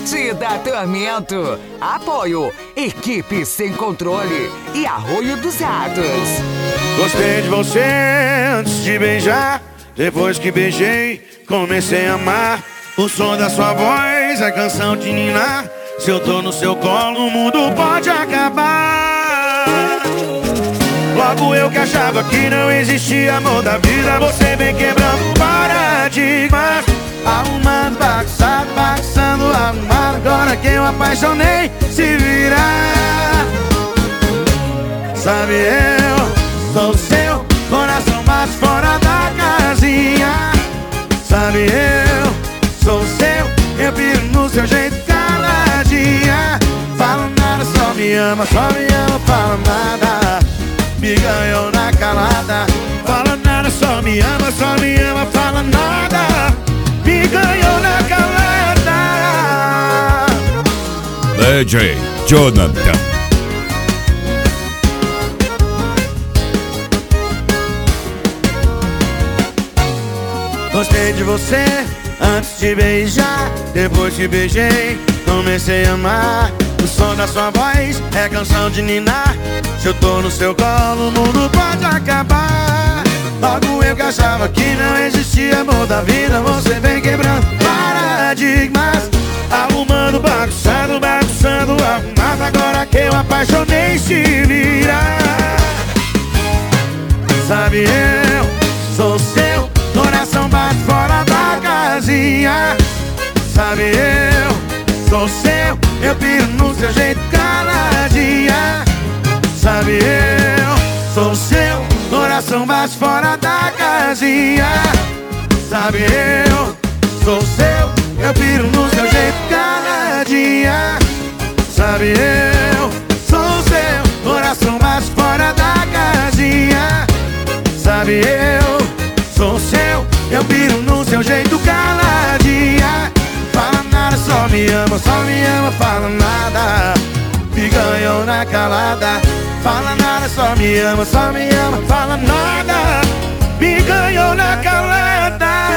Batida Tormento. Apoio Equipe Sem Controle e Arroio dos Ratos. Gostei de você antes de beijar. Depois que beijei, comecei a amar. O som da sua voz é canção de ninar. Se eu tô no seu colo, o mundo pode acabar. Logo eu que achava que não existia amor da vida, você vem quebrando paradigmas. Arrumando, bagunçado, bagunçando, arrumado. Agora que eu apaixonei, se virar. Sabe, eu sou seu coração, mas fora da casinha. Sabe, eu sou seu, eu piro no seu jeito caladinha. Fala nada, só me ama, fala nada. Me ganhou na calada. Fala nada, só me ama, fala nada. Me ganhou na calada. DJ Jonathan. Gostei de você antes de beijar. Depois que beijei, comecei a amar. O som da sua voz é canção de ninar. Se eu tô no seu colo, o mundo pode acabar. Logo eu que achava que não existia amor da vida, você vem quebrando paradigmas. Arrumando, bagunçando, bagunçando, arrumado. Agora que eu apaixonei, se virar. Sabe, eu sou seu coração, bate fora da casinha. Sabe, eu sou seu, eu piro no seu jeito caladinha. Sabe, eu sou seu coração, bate fora da casinha. Sabe, eu sou seu, eu piro no seu jeito caladinha. Sabe, eu sou seu coração, bate fora da casinha. Sabe, eu sou seu, eu piro no seu jeito caladinha. Fala nada, só me ama, fala nada. Me ganhou na calada. Fala nada, só me ama, fala nada. Me ganhou na calada.